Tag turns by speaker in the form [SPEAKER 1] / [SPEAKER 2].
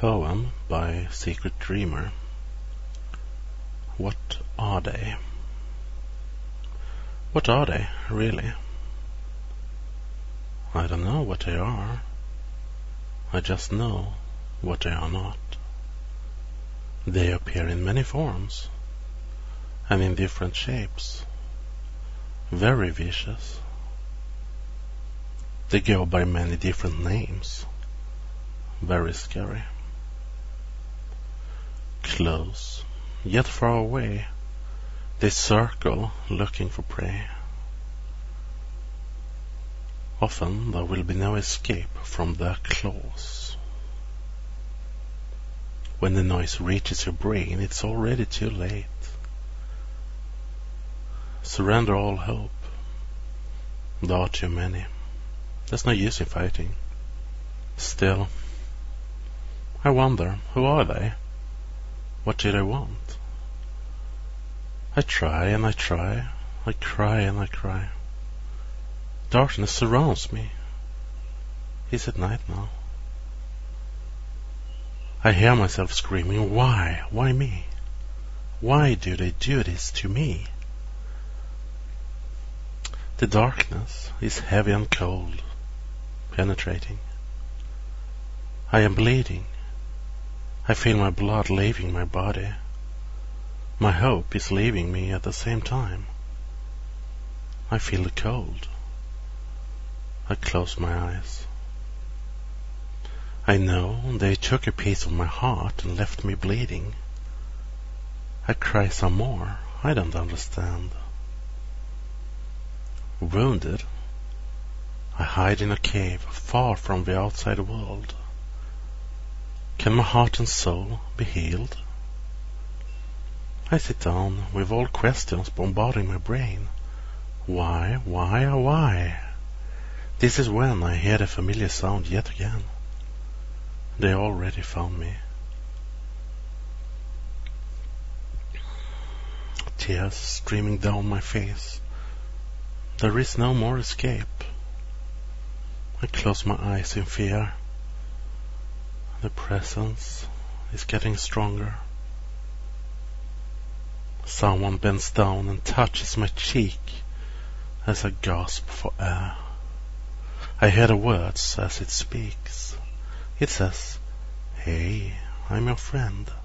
[SPEAKER 1] Poem by Secret Dreamer. What are they? What are they, really? I don't know what they are. I just know what they are not. They appear in many forms and in different shapes. Very vicious. They go by many different names. Very scary. Close, yet far away, they circle looking for prey. Often there will be no escape from their claws. When the noise reaches your brain, it's already too late. Surrender all hope. There are too many. There's no use in fighting. Still, I wonder, who are they? What do they want? I try and I try. I cry and I cry. Darkness surrounds me. Is it night now? I hear myself screaming, why? Why me? Why do they do this to me? The darkness is heavy and cold, penetrating. I am bleeding. I feel my blood leaving my body. My hope is leaving me at the same time. I feel the cold. I close my eyes. I know they took a piece of my heart and left me bleeding. I cry some more. I don't understand. Wounded, I hide in a cave far from the outside world. Can my heart and soul be healed? I sit down with all questions bombarding my brain. Why, why, oh why? This is when I hear the familiar sound yet again. They already found me. Tears streaming down my face. There is no more escape. I close my eyes in fear. The presence is getting stronger. Someone bends down and touches my cheek as I gasp for air. I hear the words as it speaks. It says, "Hey, I'm your friend."